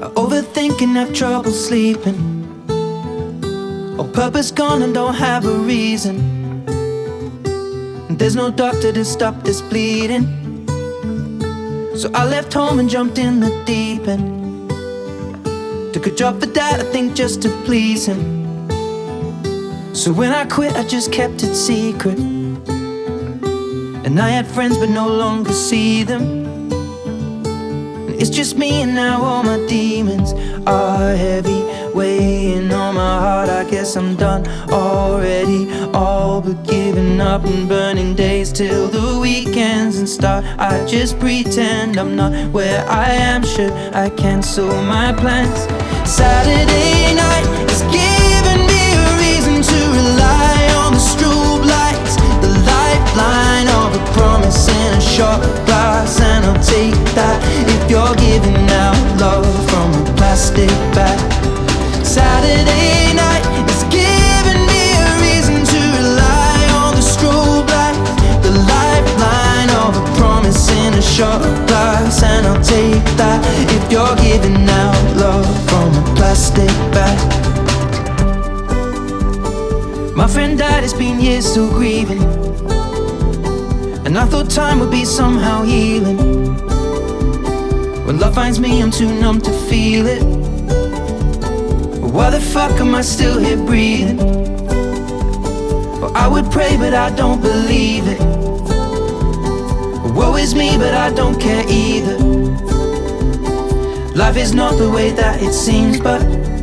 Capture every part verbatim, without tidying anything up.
I overthink and have trouble sleeping. All purpose gone and don't have a reason. And there's no doctor to stop this bleeding. So I left home and jumped in the deep end. Took a job for dad, I think just to please him. So when I quit, I just kept it secret. And I had friends but no longer see them. And it's just me and now all my demons are heavy, weighing on my heart. I guess I'm done already, all but giving up and burning days till the weekends and start. I just pretend I'm not where I am. Should I cancel my plans? Saturday night is giving me a reason to rely on the strobe lights, the lifeline of a promise in a shot glass. And I'll take that if you're giving out love from a plastic bag. Saturday night is giving me a reason to rely on the strobe light, the lifeline of a promise in a shot glass. And I'll take that if you're giving out love from a plastic bag. My friend died, it's been years still grieving. And I thought time would be somehow healing. When love finds me, I'm too numb to feel it. Why the fuck am I still here breathing? Well, I would pray but I don't believe it. Woe is me but I don't care either. Life is not the way that it seems, but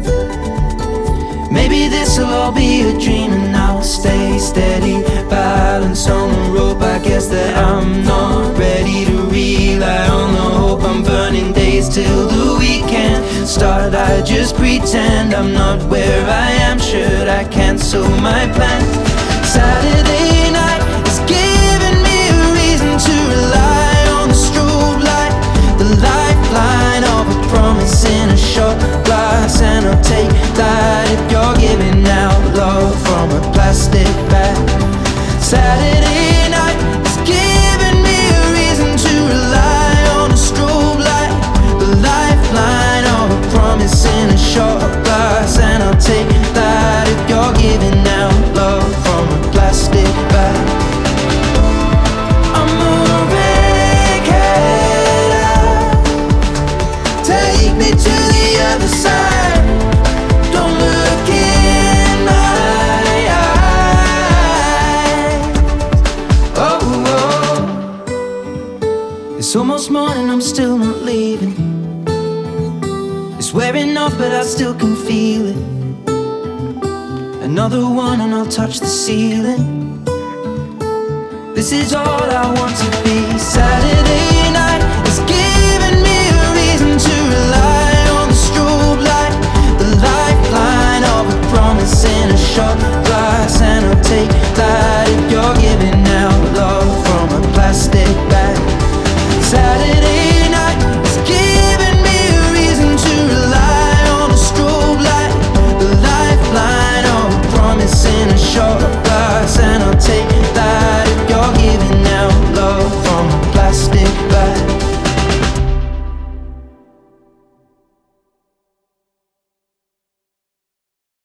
maybe this'll all be a dream. And I'll stay steady, balance on the rope. I guess that I'm not ready to rely on the hope. I'm burning days till the weekend start. I just pretend I'm not where I am. Should I cancel my plans? Saturday night is giving me a reason to rely on the strobe light, the lifeline of a promise in a shot glass. And I'll take that if you're giving out love from a plastic bag. Saturday night is giving me a reason to rely on a strobe light, the lifeline of a promise in a shot glass. And I'll take that if you're giving out love from a plastic bag. I'm a wreckhead. Take me to the other side. Don't look in my eyes. Oh, oh. It's almost morning, I'm still not leaving. It's wearing off but I still can feel it. Another one and I'll touch the ceiling. This is all I want to be.